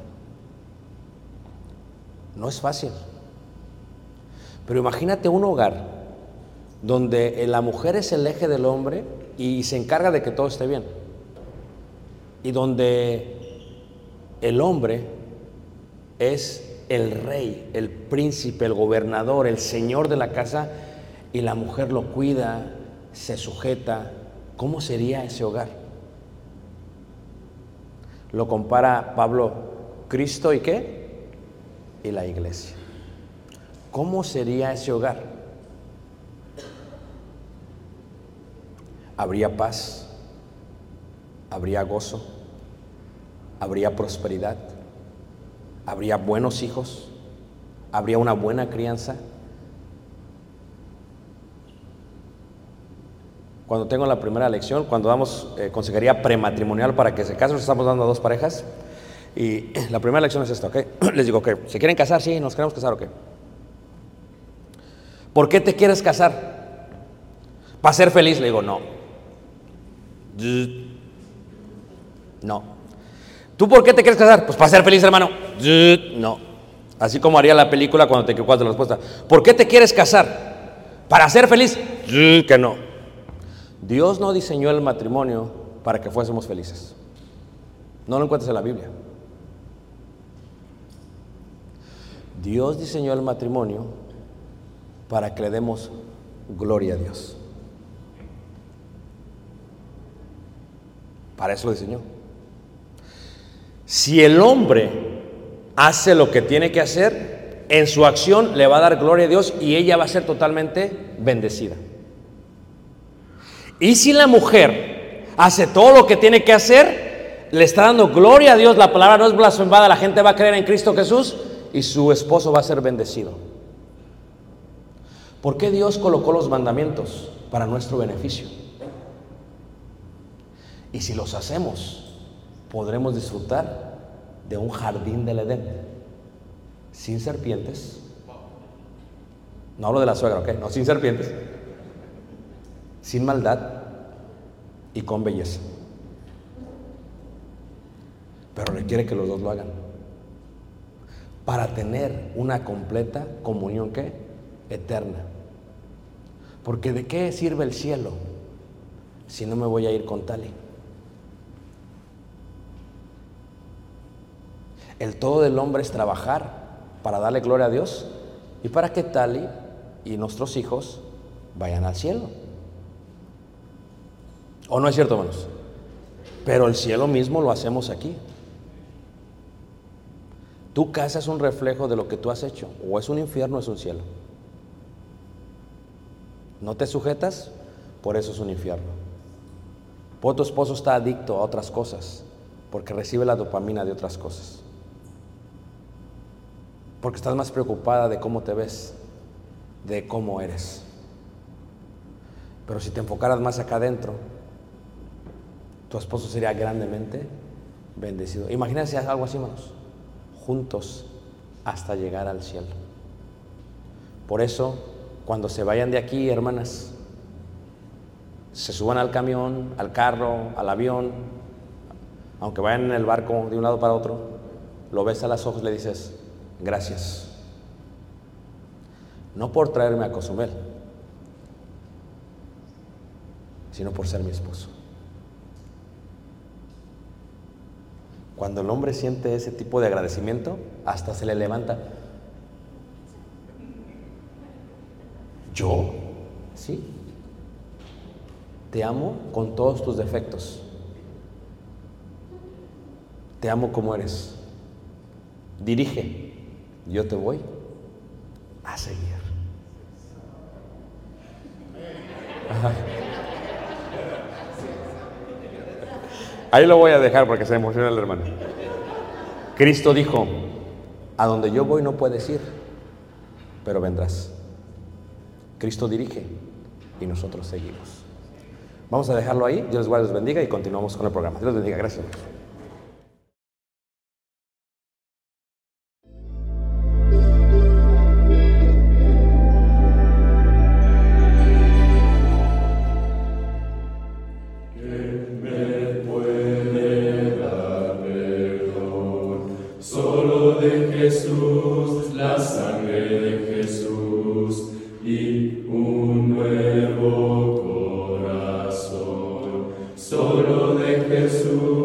No es fácil. Pero imagínate un hogar donde la mujer es el eje del hombre y se encarga de que todo esté bien. Y donde el hombre es el rey, el príncipe, el gobernador, el señor de la casa, y la mujer lo cuida, se sujeta. ¿Cómo sería ese hogar? Lo compara Pablo, Cristo y ¿qué? Y la iglesia. ¿Cómo sería ese hogar? Habría paz, habría gozo, habría prosperidad, habría buenos hijos, habría una buena crianza. Cuando tengo la primera lección, cuando damos eh, consejería prematrimonial para que se casen, estamos dando a dos parejas, y la primera lección es esta, ¿ok? Les digo, ¿ok? ¿Se quieren casar? Sí, nos queremos casar, ¿ok? ¿Por qué te quieres casar? ¿Para ser feliz? Le digo, no. No. ¿Tú por qué te quieres casar? Pues para ser feliz, hermano. No. Así como haría la película cuando te equivocas de la respuesta. ¿Por qué te quieres casar? ¿Para ser feliz? Que no. Dios no diseñó el matrimonio para que fuésemos felices. No lo encuentras en la Biblia. Dios diseñó el matrimonio para que le demos gloria a Dios. Para eso lo diseñó. Si el hombre hace lo que tiene que hacer, en su acción le va a dar gloria a Dios y ella va a ser totalmente bendecida. Y si la mujer hace todo lo que tiene que hacer, le está dando gloria a Dios, la palabra no es blasfemada, la gente va a creer en Cristo Jesús y su esposo va a ser bendecido. ¿Por qué Dios colocó los mandamientos? Para nuestro beneficio. Y si los hacemos, podremos disfrutar de un jardín del Edén, sin serpientes. No hablo de la suegra, ¿ok? No, sin serpientes, sin maldad y con belleza. Pero requiere que los dos lo hagan para tener una completa comunión, ¿qué? Eterna. Porque ¿de qué sirve el cielo si no me voy a ir con Tali? El todo del hombre es trabajar para darle gloria a Dios y para que Tali y nuestros hijos vayan al cielo. ¿O no es cierto, hermanos? Pero el cielo mismo lo hacemos aquí. Tu casa es un reflejo de lo que tú has hecho. O es un infierno o es un cielo. No te sujetas, por eso es un infierno. Por tu esposo está adicto a otras cosas, porque recibe la dopamina de otras cosas. Porque estás más preocupada de cómo te ves, de cómo eres. Pero si te enfocaras más acá adentro, tu esposo sería grandemente bendecido. Imagínense algo así, hermanos, juntos hasta llegar al cielo. Por eso, cuando se vayan de aquí, hermanas, se suban al camión, al carro, al avión, aunque vayan en el barco de un lado para otro, lo ves a los ojos y le dices, gracias. No por traerme a Cozumel, sino por ser mi esposo. Cuando el hombre siente ese tipo de agradecimiento, hasta se le levanta. ¿Yo? Sí. Te amo con todos tus defectos. Te amo como eres. Dirige. Yo te voy a seguir. Ajá. Ahí lo voy a dejar porque se emociona el hermano. Cristo dijo, a donde yo voy no puedes ir, pero vendrás. Cristo dirige y nosotros seguimos. Vamos a dejarlo ahí. Dios les guarde, les bendiga y continuamos con el programa. Dios les bendiga. Gracias. Solo de Jesús, la sangre de Jesús y un nuevo corazón. Solo de Jesús.